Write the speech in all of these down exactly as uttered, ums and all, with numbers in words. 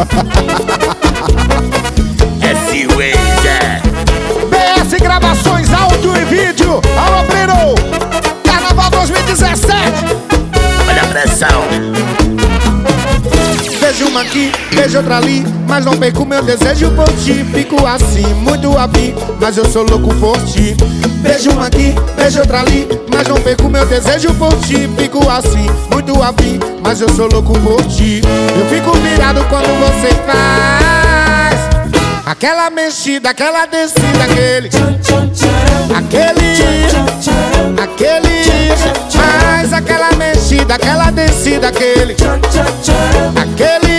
S-Ways, é B S Gravações, áudio e vídeo. Alô, Breno, Carnaval dois mil e dezessete. olha a pressão. Vejo uma aqui, vejo outra ali, mas não perco meu desejo por ti. Fico assim, muito afim, mas eu sou louco por ti. Vejo uma aqui, vejo outra ali, mas não perco meu desejo por ti. Fico assim, muito afim, mas eu sou louco por ti. Eu fico virado quando você faz aquela mexida, aquela descida, aquele Aquele Aquele Faz aquela mexida, aquela descida, aquele Aquele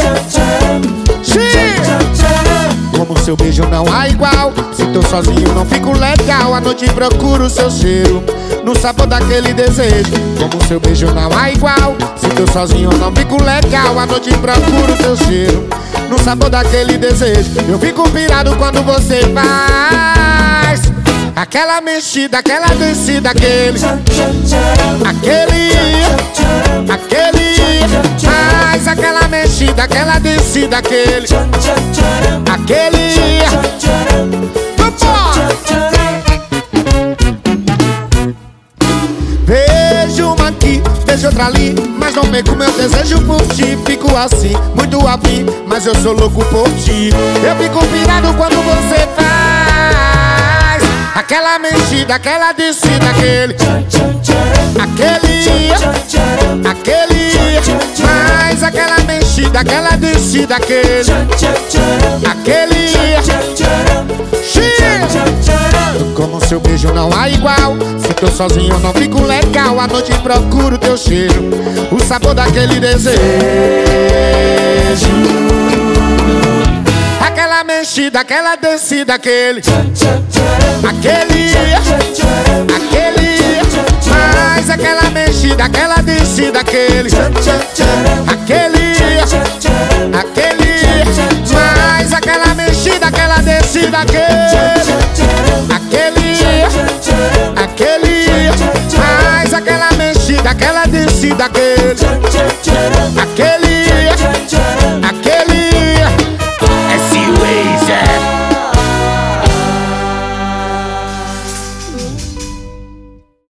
Como seu beijo não há igual. Se tô sozinho não fico legal. À noite procuro o seu cheiro no sabor daquele desejo. Como seu beijo não há igual. Se tô sozinho não fico legal. À noite procuro o seu cheiro no sabor daquele desejo. Eu fico pirado quando você faz aquela mexida, aquela descida, aquele Aquele Aquele Faz aquela mexida, aquela descida, aquele Aquele Vejo uma aqui, vejo outra ali, mas não perco meu desejo por ti. Fico assim, muito afim, mas eu sou louco por ti. Eu fico pirado quando você faz aquela mexida, aquela descida, aquele Aquele Aquele Faz aquela mexida, aquela descida, aquele Aquele Como seu beijo não há igual. Se tô sozinho eu não fico legal. À noite procuro teu cheiro, o sabor daquele desejo. Aquela mexida, aquela descida, aquele Aquele Aquele Faz aquela mexida, aquela descida, aquele Aquele Aquele Faz aquela mexida, aquela descida, aquele Aquele Aquele Faz aquela mexida, aquela descida, aquele Aquele